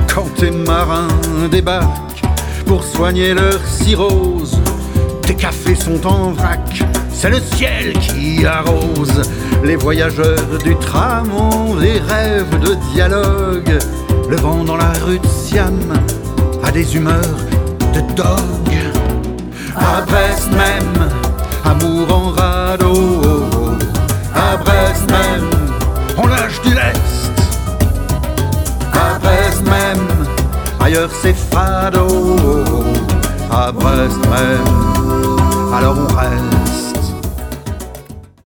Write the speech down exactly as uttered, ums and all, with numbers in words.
Quand tes marins débarquent pour soigner leur cirrhose, tes cafés sont en vrac, c'est le ciel qui arrose. Les voyageurs du tram ont des rêves de dialogue. Le vent dans la rue de Siam a des humeurs de dog. À Brest même, amour en radeau. À Brest même, on lâche du lest. À Brest même, ailleurs c'est fado. À Brest même, alors on rêve